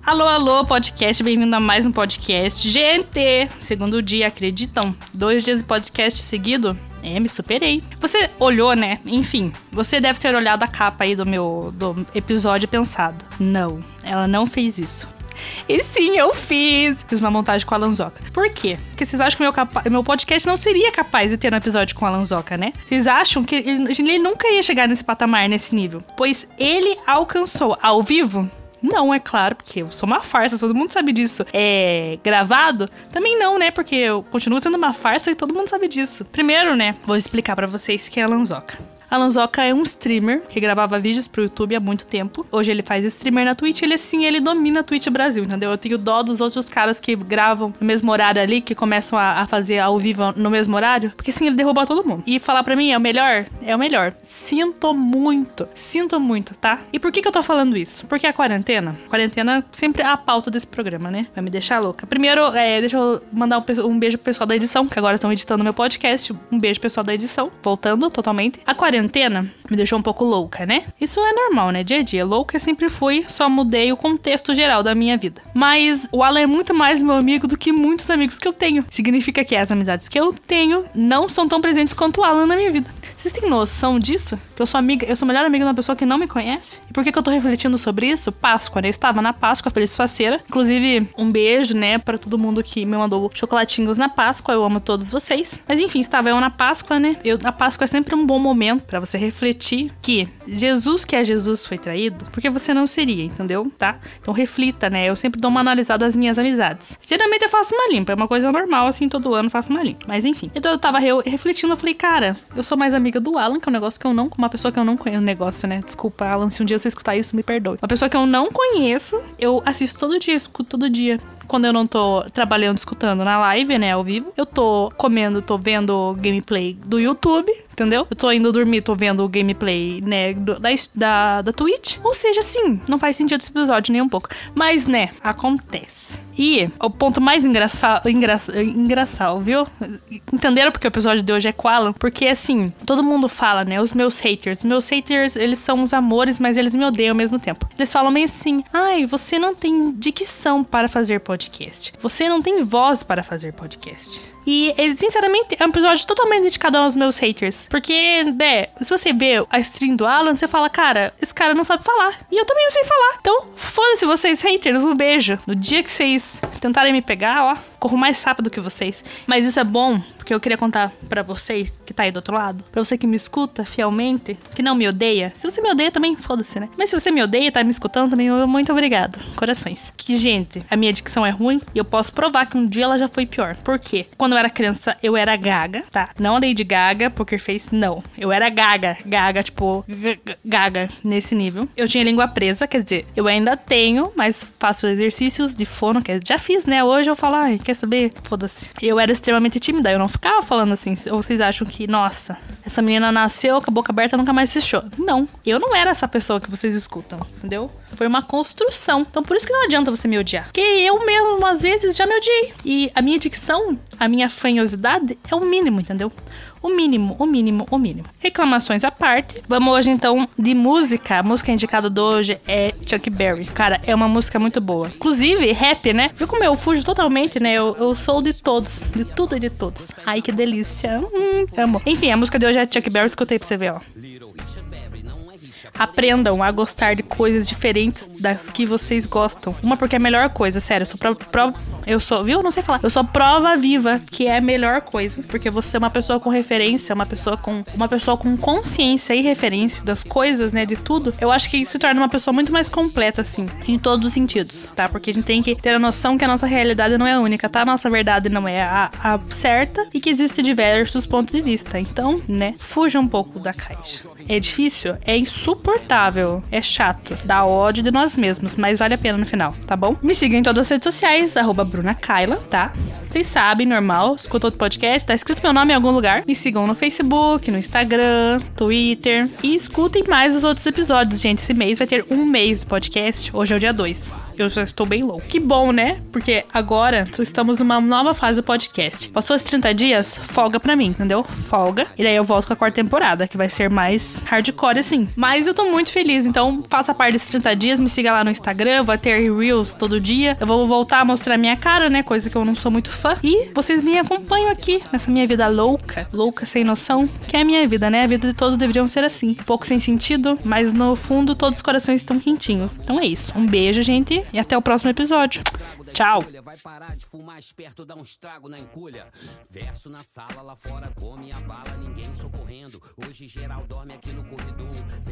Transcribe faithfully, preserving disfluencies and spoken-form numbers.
Alô, alô, podcast, bem-vindo a mais um podcast. Gente, segundo dia, acreditam? Dois dias de podcast seguido? É, me superei. Você olhou, né? Enfim, você deve ter olhado a capa aí do meu do episódio e pensado: não, ela não fez isso. E sim, eu fiz. Fiz uma montagem com a Alanzoca. Por quê? Porque vocês acham que meu, capa- meu podcast não seria capaz de ter um episódio com a Alanzoca, né? Vocês acham que ele, ele nunca ia chegar nesse patamar, nesse nível? Pois ele alcançou ao vivo? Não, é claro, porque eu sou uma farsa, todo mundo sabe disso. É gravado? Também não, né? Porque eu continuo sendo uma farsa e todo mundo sabe disso. Primeiro, né, vou explicar pra vocês quem é a Alanzoca. Alanzoca é um streamer que gravava vídeos pro YouTube há muito tempo. Hoje ele faz streamer na Twitch, ele assim, ele domina a Twitch Brasil, entendeu? Eu tenho dó dos outros caras que gravam no mesmo horário ali, que começam a, a fazer ao vivo no mesmo horário, porque assim, ele derruba todo mundo. E falar pra mim, é o melhor? É o melhor. Sinto muito, sinto muito, tá? E por que que eu tô falando isso? Porque a quarentena, quarentena sempre é a pauta desse programa, né? Vai me deixar louca. Primeiro, é, deixa eu mandar um, um beijo pro pessoal da edição, que agora estão editando meu podcast. Um beijo pro pessoal da edição, voltando totalmente. A quarentena quarentena me deixou um pouco louca, né? Isso é normal, né? Dia a dia. Louca eu sempre fui, só mudei o contexto geral da minha vida. Mas o Alan é muito mais meu amigo do que muitos amigos que eu tenho. Significa que as amizades que eu tenho não são tão presentes quanto o Alan na minha vida. Vocês têm noção disso? Que eu sou amiga, eu sou a melhor amiga de uma pessoa que não me conhece? E por que que eu tô refletindo sobre isso? Páscoa, né? Eu estava na Páscoa, feliz faceira. Inclusive, um beijo, né, pra todo mundo que me mandou chocolatinhos na Páscoa. Eu amo todos vocês. Mas enfim, estava eu na Páscoa, né? Eu, a Páscoa é sempre um bom momento pra você refletir que Jesus, que é Jesus, foi traído, porque você não seria, entendeu? Tá? Então reflita, né? Eu sempre dou uma analisada das minhas amizades. Geralmente eu faço uma limpa, é uma coisa normal, assim, todo ano eu faço uma limpa. Mas enfim. Então eu tava re- refletindo, eu falei, cara, eu sou mais amiga do Alan, que é um negócio que eu não... Uma pessoa que eu não conheço, um negócio, né? Desculpa, Alan, se um dia você escutar isso, me perdoe. Uma pessoa que eu não conheço, eu assisto todo dia, escuto todo dia. Quando eu não tô trabalhando, escutando na live, né, ao vivo. Eu tô comendo, tô vendo gameplay do YouTube, entendeu? Eu tô indo dormir, tô vendo o gameplay, né, do, da, da, da Twitch. Ou seja, sim, não faz sentido esse episódio nem um pouco. Mas, né, acontece. E o ponto mais engraçado, engraçado, engraçado, viu? Entenderam porque o episódio de hoje é com Alan? Porque, assim, todo mundo fala, né, os meus haters. Meus haters, eles são os amores, mas eles me odeiam ao mesmo tempo. Eles falam meio assim, ai, você não tem dicção para fazer podcast. Você não tem voz para fazer podcast. E, sinceramente, é um episódio totalmente dedicado aos meus haters. Porque, né, se você vê a stream do Alan, você fala, cara, esse cara não sabe falar. E eu também não sei falar. Então, foda-se vocês, haters, um beijo. No dia que vocês tentarem me pegar, ó, corro mais rápido que vocês. Mas isso é bom, porque eu queria contar pra você que tá aí do outro lado, pra você que me escuta fielmente, que não me odeia. Se você me odeia também, foda-se, né? Mas se você me odeia e tá me escutando também, muito obrigado. Corações. Que, gente, a minha dicção é ruim e eu posso provar que um dia ela já foi pior. Por quê? Quando eu era criança, eu era gaga, tá? Não a Lady Gaga, Poker Face, não. Eu era gaga. Gaga, tipo, gaga nesse nível. Eu tinha língua presa, quer dizer, eu ainda tenho, mas faço exercícios de fono, que já fiz, né? Hoje eu falo, ai, quer saber? Foda-se. Eu era extremamente tímida, eu não ficava falando assim. Ou vocês acham que, nossa, essa menina nasceu com a boca aberta e nunca mais fechou? Não. Eu não era essa pessoa que vocês escutam, entendeu? Foi uma construção. Então por isso que não adianta você me odiar. Porque eu mesmo, às vezes, já me odiei. E a minha dicção, a minha fanhosidade é o mínimo, entendeu? O mínimo, o mínimo, o mínimo. Reclamações à parte. Vamos hoje, então, de música. A música indicada de hoje é Chuck Berry. Cara, é uma música muito boa. Inclusive, rap, né? Viu como eu fujo totalmente, né? Eu, eu sou de todos. De tudo e de todos. Ai, que delícia. Hum, amo. Enfim, a música de hoje é Chuck Berry. Escutei pra você ver, ó. Aprendam a gostar de coisas diferentes das que vocês gostam. Uma porque é a melhor coisa, sério. Eu sou prova... Pro... Eu sou... Viu? Não sei falar. Eu sou prova viva que é a melhor coisa. Porque você é uma pessoa com referência, uma pessoa com... Uma pessoa com consciência e referência das coisas, né? De tudo. Eu acho que se torna uma pessoa muito mais completa, assim. Em todos os sentidos, tá? Porque a gente tem que ter a noção que a nossa realidade não é única, tá? A nossa verdade não é a, a certa. E que existem diversos pontos de vista. Então, né? Fuja um pouco da caixa. É difícil? É insuportável. É chato. Dá ódio de nós mesmos, mas vale a pena no final, tá bom? Me sigam em todas as redes sociais, arroba Bruna Kaila, tá? Vocês sabem, normal, escutou o podcast, tá escrito meu nome em algum lugar. Me sigam no Facebook, no Instagram, Twitter. E escutem mais os outros episódios, gente. Esse mês vai ter um mês de podcast. Hoje é o dia dois. Eu já estou bem louco. Que bom, né? Porque agora estamos numa nova fase do podcast. Passou os trinta dias, folga pra mim, entendeu? Folga. E daí eu volto com a quarta temporada, que vai ser mais mais hardcore assim. Mas eu tô muito feliz, então faça parte desses trinta dias, me siga lá no Instagram, vai ter Reels todo dia. Eu vou voltar a mostrar minha cara, né, coisa que eu não sou muito fã. E vocês me acompanham aqui nessa minha vida louca, louca sem noção, que é a minha vida, né? A vida de todos deveriam ser assim. Um pouco sem sentido, mas no fundo todos os corações estão quentinhos. Então é isso. Um beijo, gente, e até o próximo episódio. Tchau. Vai parar de fumar esperto, dá um estrago na enculha. Verso na sala, lá fora come a bala, ninguém socorrendo. Hoje geral dorme aqui no corredor.